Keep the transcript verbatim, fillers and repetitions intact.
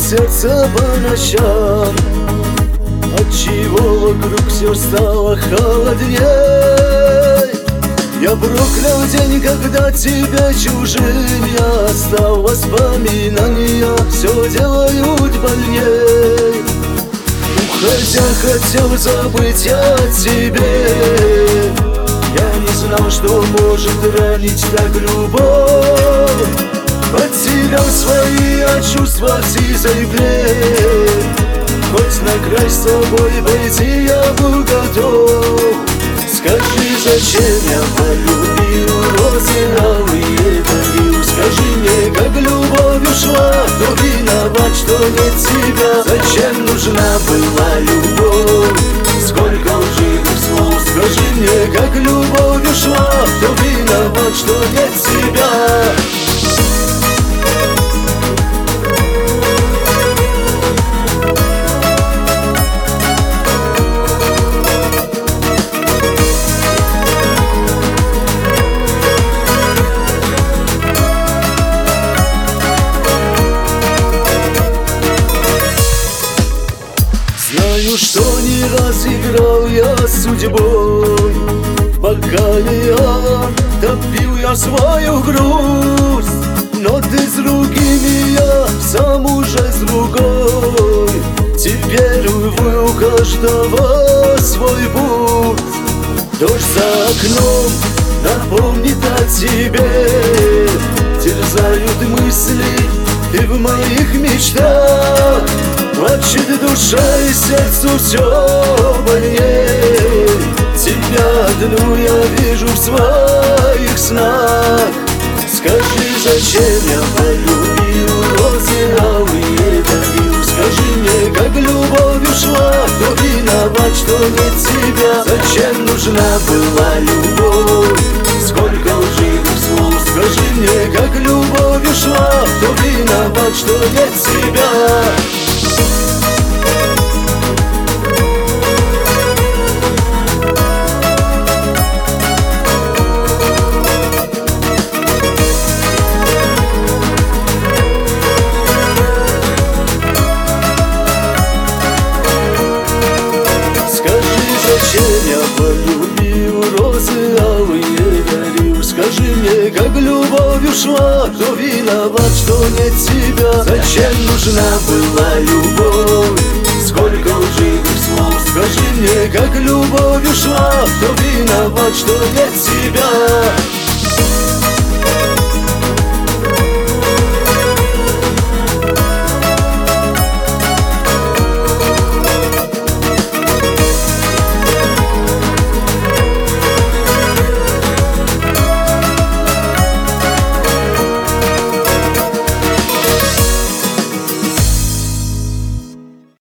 сердце по ночам? Отчего вокруг все стало холодней? Я проклял день, когда тебя чужим я стал. Воспоминания все делают больней. Уходя, хотел забыть о тебе. Я не знал, что может ранить так любовь. Потерял свои от чувства сизой плеть. Хоть на край с тобой пойти я был готов. Скажи, зачем я полюбил розы алые дарил? Скажи мне, как любовь ушла, кто виноват, что нет тебя? Зачем нужна была любовь? Сколько лживых слов. Скажи мне, как любовь ушла, кто виноват, что нет тебя? Знаю, что не раз играл я с судьбой. В бокале я топил я свою грусть. Но ты с другими, я сам уже с другой. Теперь, увы, у каждого свой путь. Дождь за окном напомнит о тебе. Терзают мысли и в моих мечтах. Плачет душа и сердцу все больней. Тебя одну я вижу в своих снах. Скажи, зачем я полюбил розы алые дарил? Скажи мне, как любовь ушла, кто виноват, что нет тебя? Зачем нужна была любовь? Сколько лживых слов. Скажи мне, как любовь ушла, кто виноват, что нет тебя? Зачем я полюбил розы алые дарил? Скажи мне, как любовь ушла, кто виноват, что нет тебя? Зачем нужна была любовь? Сколько лживых слов. Скажи мне, как любовь ушла, кто виноват, что нет